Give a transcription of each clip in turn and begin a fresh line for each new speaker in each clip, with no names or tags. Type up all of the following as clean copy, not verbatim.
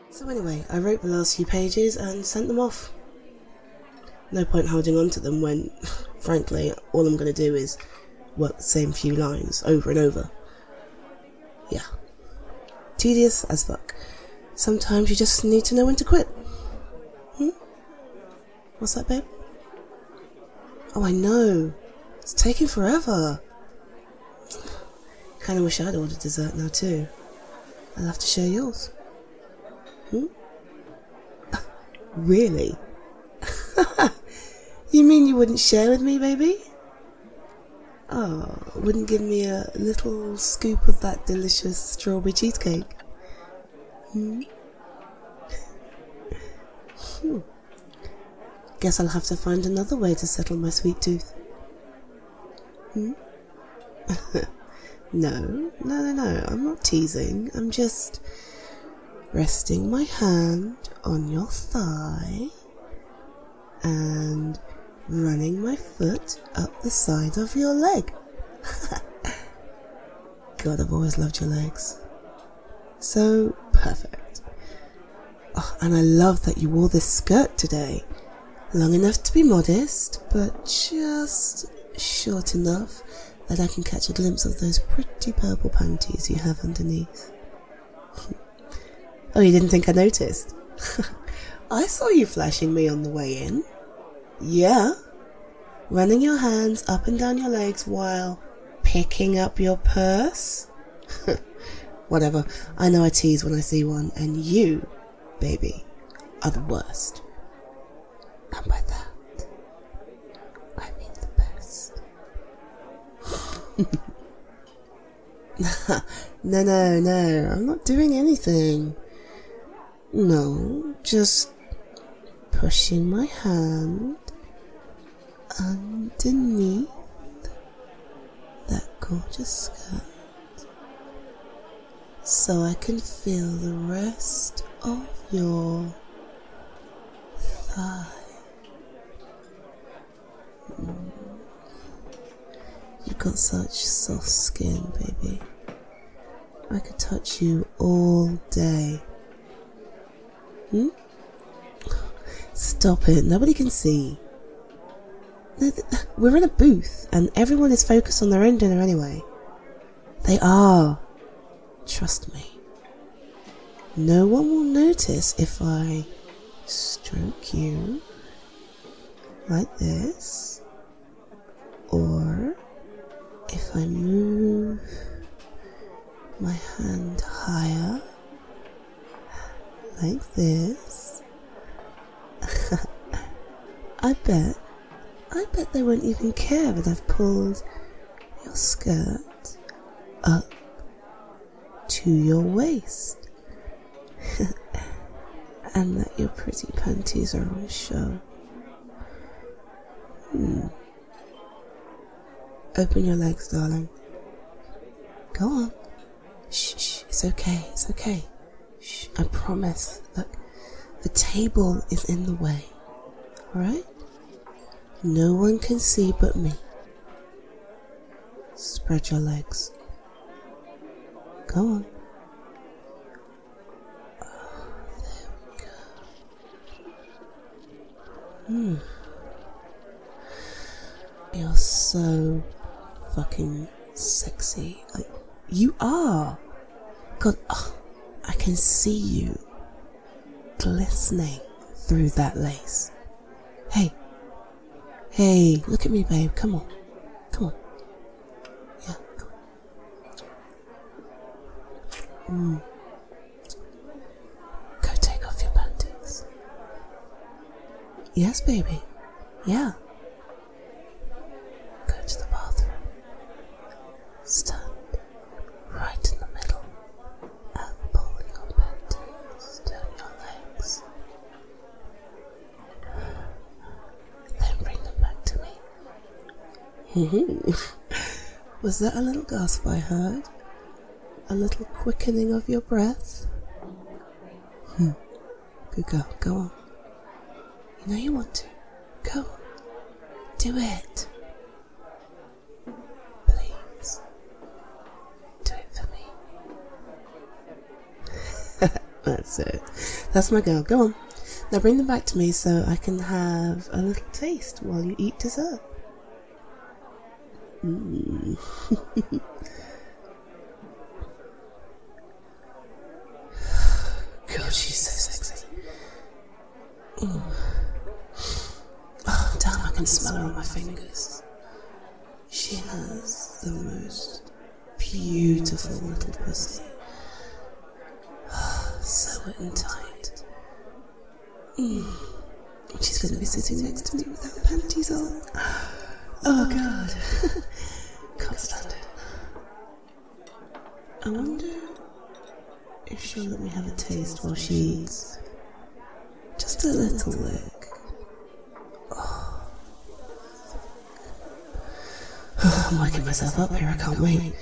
So anyway, I wrote the last few pages and sent them off. No point holding on to them when, frankly, all I'm going to do is work the same few lines over and over. Yeah. Tedious as fuck. Sometimes you just need to know when to quit. What's that, babe? Oh, I know. It's taking forever. Kinda wish I'd ordered dessert now too. I'll have to share yours. Really? You mean you wouldn't share with me, baby? Oh, wouldn't give me a little scoop of that delicious strawberry cheesecake? Guess I'll have to find another way to settle my sweet tooth. No, I'm not teasing. I'm just resting my hand on your thigh and running my foot up the side of your leg. God, I've always loved your legs. So perfect. Oh, and I love that you wore this skirt today. Long enough to be modest, but just short enough that I can catch a glimpse of those pretty purple panties you have underneath. Oh, you didn't think I noticed? I saw you flashing me on the way in. Yeah. Running your hands up and down your legs while picking up your purse? Whatever. I know I tease when I see one, and you, baby, are the worst. And by that, I mean the best. No, I'm not doing anything. No, just pushing my hand underneath that gorgeous skirt so I can feel the rest of your thigh. You've got such soft skin, baby. I could touch you all day. Stop it, nobody can see. We're in a booth and everyone is focused on their own dinner anyway. They are. Trust me. No one will notice if I stroke you like this, or if I move my hand higher like this. I bet they won't even care that I've pulled your skirt up to your waist and that your pretty panties are on show. Open your legs, darling. Go on. Shh, it's okay. Shh, I promise. Look, the table is in the way. Alright? No one can see but me. Spread your legs. Go on. Oh, there we go. You're so fucking sexy. You are. God, I can see you glistening through that lace. Hey, look at me, babe. Come on. Yeah, come on. Go take off your panties. Yes, baby. Yeah. Go to the bathroom. Stand right in the middle and pull your panties down your legs. Then bring them back to me. Was that a little gasp I heard? A little quickening of your breath? Good girl, go on. You know you want to. Go on. Do it. Please. Do it for me. That's it. That's my girl. Go on. Now bring them back to me so I can have a little taste while you eat dessert. God, she's so sexy. Oh, damn, I can smell her on my fingers. She has the most beautiful little pussy. So wet and tight. She's going to be sitting next to me without panties on. Oh, God. Can't stand it. I wonder if she'll let me have a taste while she eats. Just a little lick. Oh. I'm waking myself up here, I can't wait.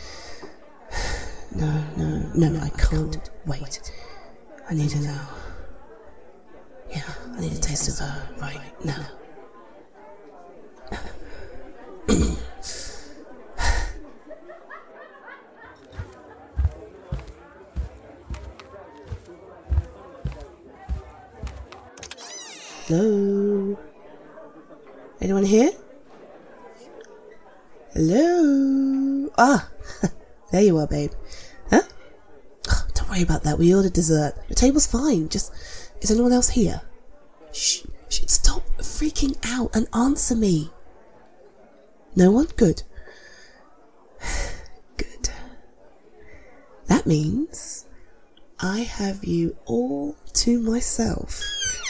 No, I can't wait. I need her now. Yeah, I need a taste of her right now. Hello? Anyone here? Hello? Ah, there you are, babe. Huh? Oh, don't worry about that. We ordered dessert. The table's fine. Just, is anyone else here? Shh, stop freaking out and answer me. No one? Good. Good. That means I have you all to myself.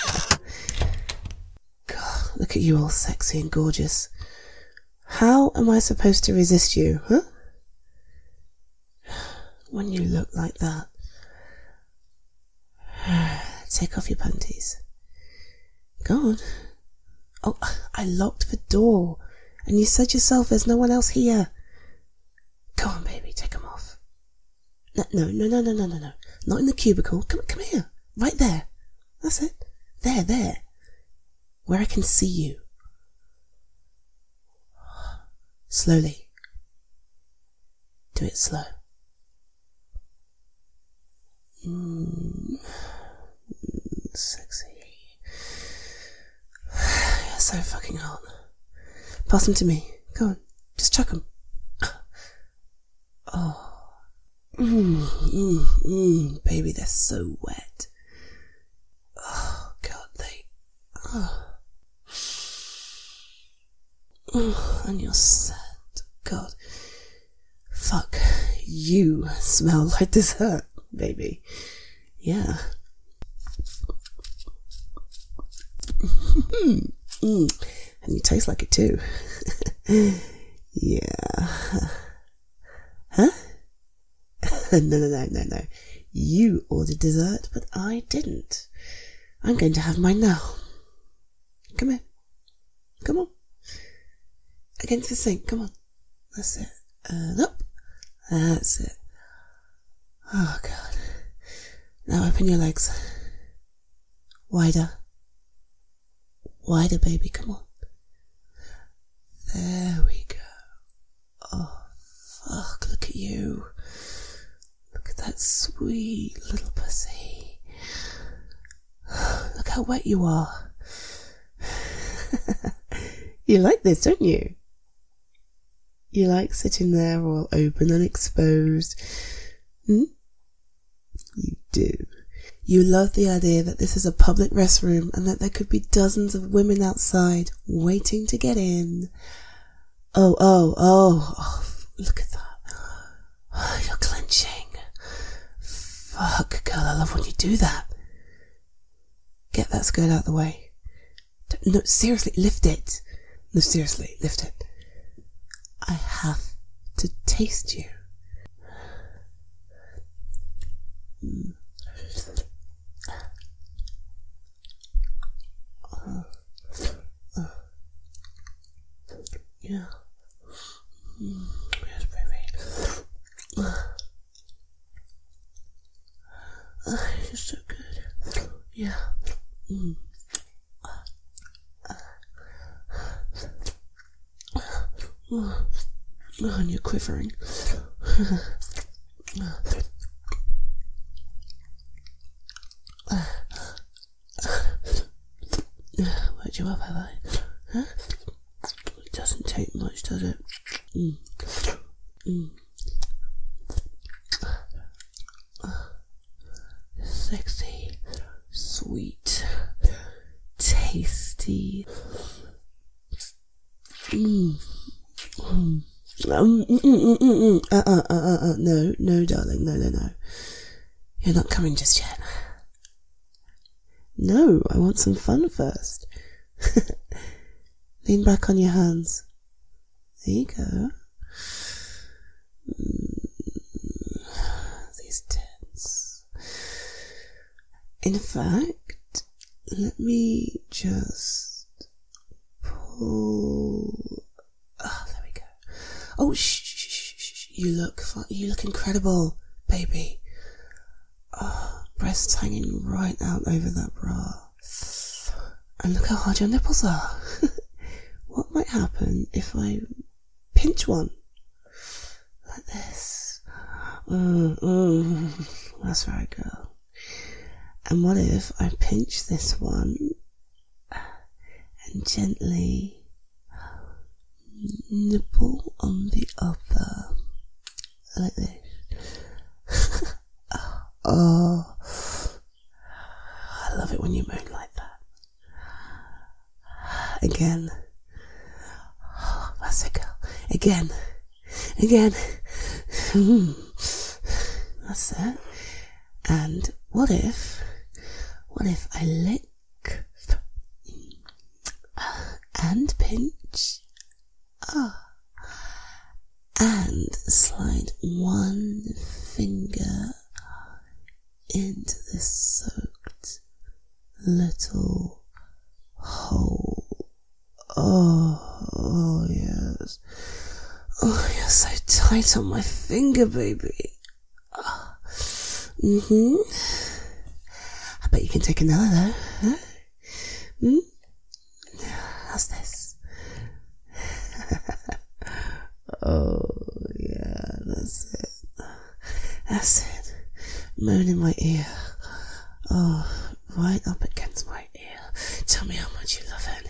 God, look at you all sexy and gorgeous. How am I supposed to resist you, huh? When you look like that. Take off your panties. Go on. Oh, I locked the door. And you said yourself there's no one else here. Go on, baby, take them off. No. Not in the cubicle. Come here. Right there. That's it. There. Where I can see you. Slowly. Do it slow. Sexy. You're so fucking hot. Pass them to me. Go on. Just chuck them. Oh. Baby, they're so wet. Oh, God, and your scent. God. Fuck. You smell like dessert, baby. Yeah. And you taste like it too. Yeah. Huh? No. You ordered dessert, but I didn't. I'm going to have mine now. Come here. Come on. Against the sink. Come on. That's it. Up. That's it. Oh, God. Now open your legs. Wider. Wider, baby. Come on. There we go. Oh, fuck. Look at you. Look at that sweet little pussy. Look how wet you are. You like this, don't you? You like sitting there all open and exposed. You do. You love the idea that this is a public restroom and that there could be dozens of women outside waiting to get in. Oh, look at that. Oh, you're clenching. Fuck, girl, I love when you do that. Get that skirt out of the way. No, seriously, lift it. No, seriously, lift it. I have to taste you. Yeah. Yes, baby. You're so good. Yeah. And you're quivering. Woke you up, have I? Huh? It doesn't take much, does it? Sexy, sweet, tasty. No, darling, no. You're not coming just yet. No, I want some fun first. Lean back on your hands. There you go. These tits. In fact, let me just pull. Oh, there we go. Oh, shh. You look incredible, baby. Oh, breasts hanging right out over that bra. And look how hard your nipples are. What might happen if I pinch one? Like this. That's right, girl. And what if I pinch this one and gently nipple on the other? Like this. Oh, I love it when you moan like that. Again. Oh, that's it, girl. Again. That's it. And what if I lick and pinch and slide one finger into this soaked little hole. Oh yes. Oh, you're so tight on my finger, baby. I bet you can take another though, huh? How's this? Oh yeah, that's it. Moan in my ear. Oh, right up against my ear. Tell me how much you love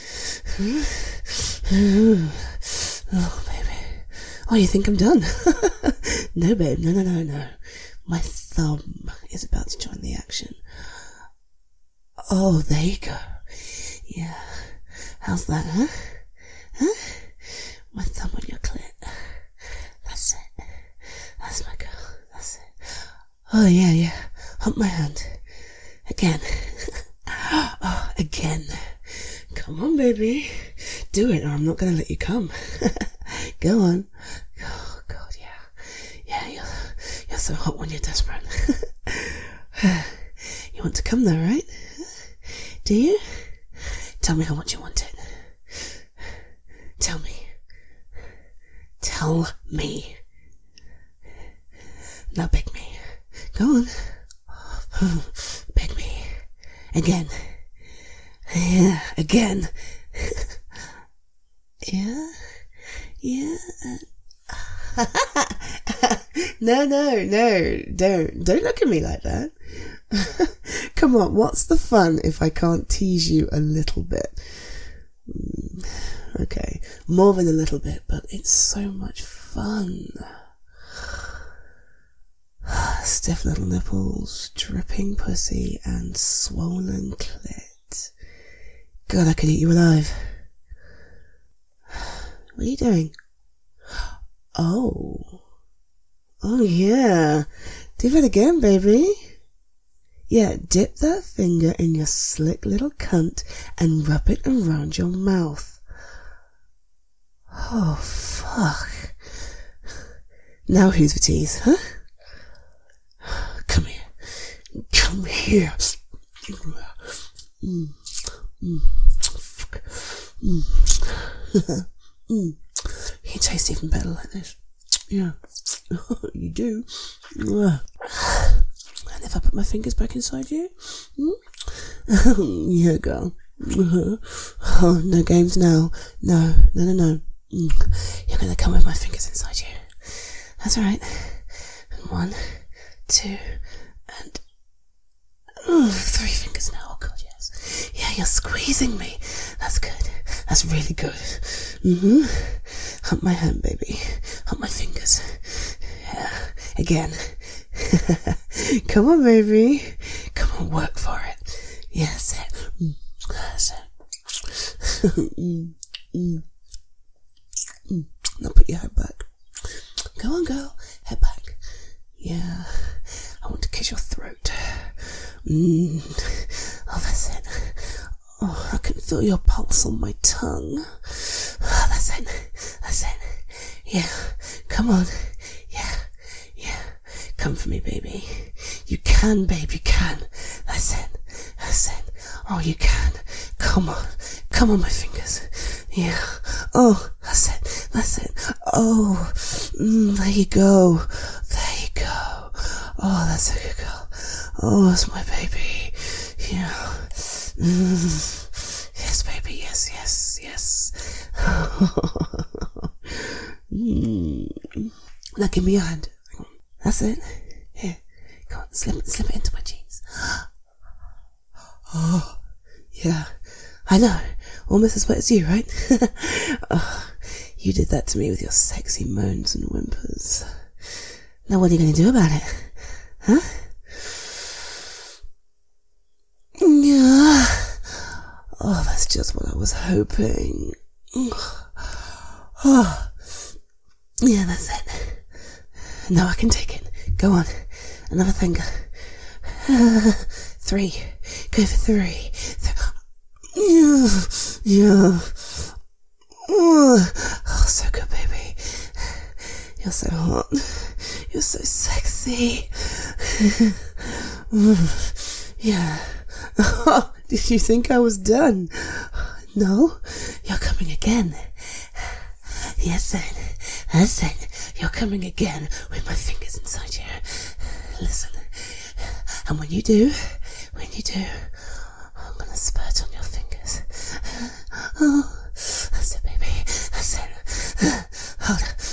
it. Oh, baby. Oh, you think I'm done? No, babe. No. My thumb is about to join the action. Oh, there you go. Yeah. How's that, huh? My thumb on your clit. That's it. That's my girl. That's it. Oh, yeah. Hump my hand. Again. Oh, again. Come on, baby. Do it or I'm not going to let you come. Go on. Oh, God, yeah. Yeah, you're so hot when you're desperate. You want to come though, right? Do you? Tell me how much you want it. Tell me. Now beg me. Go on. Beg me. Again. Yeah, again. Yeah. No, don't look at me like that. Come on, what's the fun if I can't tease you a little bit? Okay, more than a little bit, but it's so much fun. Stiff little nipples, dripping pussy, and swollen clit. God, I could eat you alive. What are you doing? Oh yeah. Do that again, baby. Yeah, dip that finger in your slick little cunt and rub it around your mouth. Oh, fuck. Now who's the tease, huh? Come here. You taste even better like this. Yeah. You do. And if I put my fingers back inside you? Yeah, girl. Oh, no games now. No. You're gonna come with my fingers inside you. That's alright. 1, 2, and... Ooh, 3 fingers now. Oh God, yes. Yeah, you're squeezing me. That's good. That's really good. Hump my hand, baby. Hump my fingers. Yeah. Again. Come on, baby. Come on, work for it. Yeah, that's it. That's it. Now put your head back. Go on, girl. Head back. Yeah. I want to kiss your throat. Oh, that's it. Oh, I can feel your pulse on my tongue. Oh, that's it. That's it. Yeah. Come on. Yeah. Yeah. Come for me, baby. You can, babe. You can. That's it. That's it. Oh, you can. Come on. Come on, my fingers. Yeah. Oh, that's it. That's it. Oh, there you go. There you go. Oh, that's a good girl. Oh, that's my baby. Yeah. Yes, baby. Yes, yes, yes. Now give me your hand. That's it. Here. Come on, slip it into my jeans. Oh, yeah. I know. Almost as wet as you, right? Oh, you did that to me with your sexy moans and whimpers. Now what are you going to do about it? Huh? Yeah. Oh, that's just what I was hoping. Oh. Yeah, that's it. Now I can take it. Go on. Another finger. 3. Go for 3. Yeah. Oh, so good, baby. You're so hot. You're so sexy. Yeah. Did you think I was done? No? You're coming again. Yes, then. That's it. You're coming again with my fingers inside you. Listen. And when you do, I'm gonna spurt on your fingers. Oh, that's it, baby. That's it. Hold on.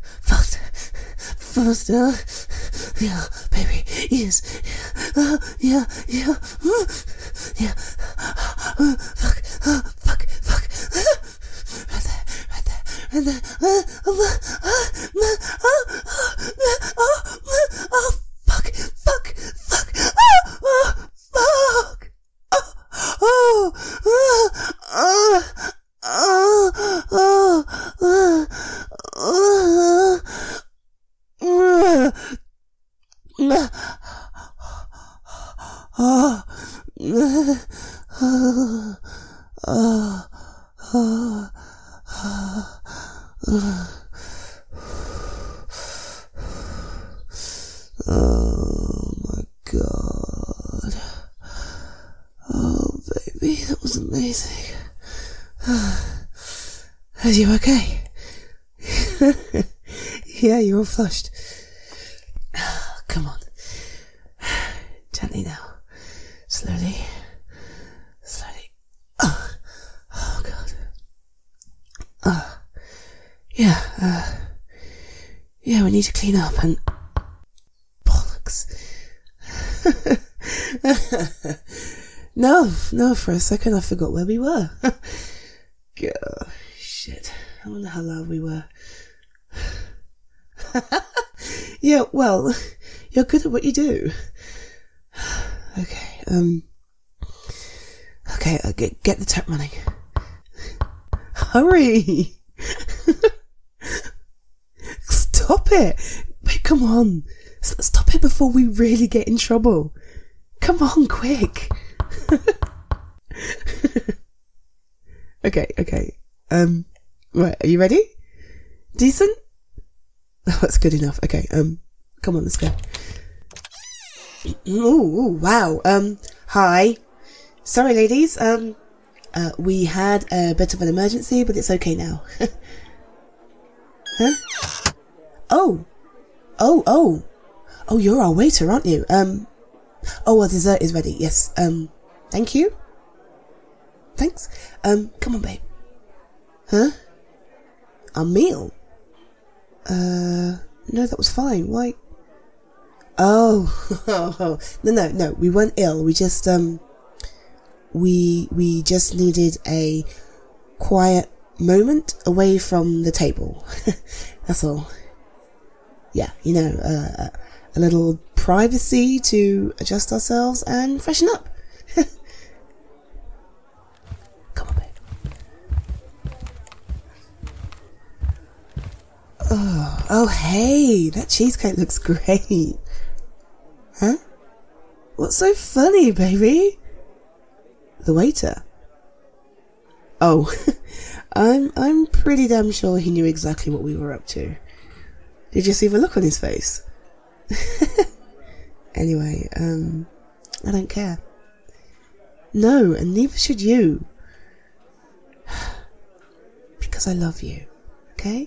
Faster. Yeah, baby. Yes. Yeah. Yeah. Fuck. Right there. Oh, fuck. Oh my God. Oh baby, that was amazing. Are you okay? Yeah, you're all flushed. Come on. Gently now. Slowly. Oh God. Yeah, we need to clean up and... Bollocks. No, for a second I forgot where we were. God, shit. I wonder how loud we were. Yeah, well, you're good at what you do. Okay, get the tap running. Hurry! Stop it! Wait, come on. Stop it before we really get in trouble. Come on, quick. Okay. Right, are you ready? Decent? Oh, that's good enough. Okay, come on, let's go. Ooh, wow. Hi. Sorry, ladies. We had a bit of an emergency, but it's okay now. Huh? Oh, you're our waiter, aren't you? Our dessert is ready. Yes. Thank you. Thanks. Come on, babe. Huh? Our meal? No, that was fine. Why Oh, no, we weren't ill. We just, we just needed a quiet moment away from the table. That's all. Yeah, a little privacy to adjust ourselves and freshen up. Come on, babe. Oh, hey, that cheesecake looks great. Huh? What's so funny, baby? The waiter. Oh, I'm pretty damn sure he knew exactly what we were up to. Did you see the look on his face? Anyway, I don't care. No, and neither should you. Because I love you, okay?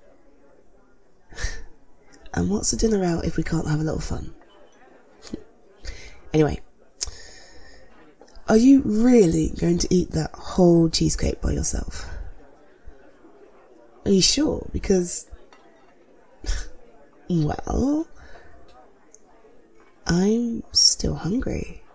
And what's the dinner out if we can't have a little fun? Anyway, are you really going to eat that whole cheesecake by yourself? Are you sure? Because, well, I'm still hungry.